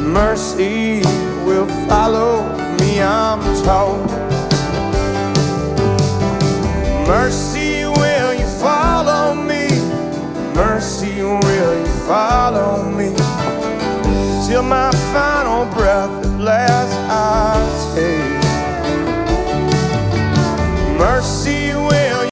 Mercy will follow me, I'm told. Mercy, will you follow me? Mercy, will you follow me? Till my final breath at last I take.